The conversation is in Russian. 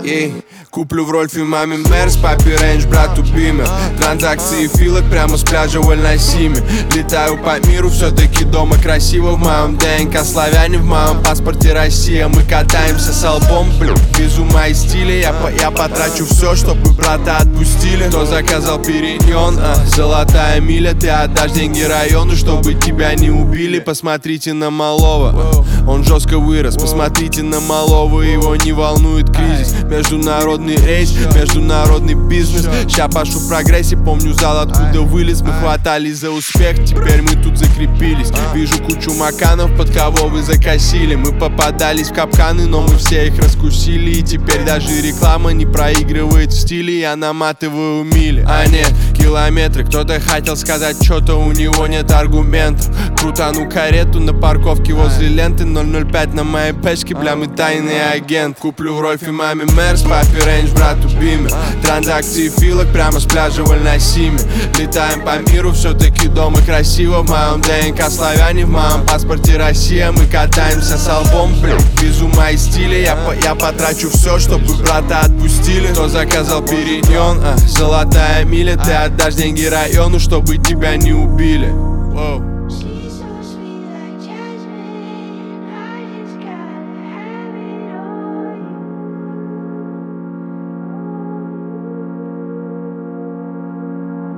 Куплю в Рольфе маме Мерс, папе Рейндж, брату Бимер. Транзакции филок прямо с пляжа в Аль-Насиме. Летаю по миру, все-таки дома красиво. В моем ДНК славяне, в моем паспорте Россия. Мы катаемся с албом, без ума и стиля. Я потрачу все, чтобы брата отпустили. Кто заказал периньон, золотая миля. Ты отдашь деньги району, чтобы тебя не убили. Посмотрите на малого, он жестко вырос. Посмотрите на малого, его не волнует кризис. Международный рейс, международный бизнес. Ща пошу в прогрессе, помню зал, откуда вылез. Мы хватались за успех, теперь мы тут закрепились. Вижу кучу маканов, под кого вы закосили. Мы попадались в капканы, но мы все их раскусили. И теперь даже реклама не проигрывает в стиле. Я наматываю мили, а нет километры. Кто-то хотел сказать, что-то у него нет аргументов. Крутану карету на парковке возле ленты. 005 на моей печке, бля, мы тайный агент. Куплю в Рольфе маме Мерс, папе Рейндж, брату Бимер. Транзакции филок прямо с пляжа в Аль-Насиме. Летаем по миру, все-таки дома красиво. В моем ДНК славяне, в моем паспорте Россия. Мы катаемся с албом, без ума и стиля. Я потрачу все, чтобы брата отпустили. Кто заказал периньон, золотая миля. Ты отдашь деньги району, чтобы тебя не убили. Воу.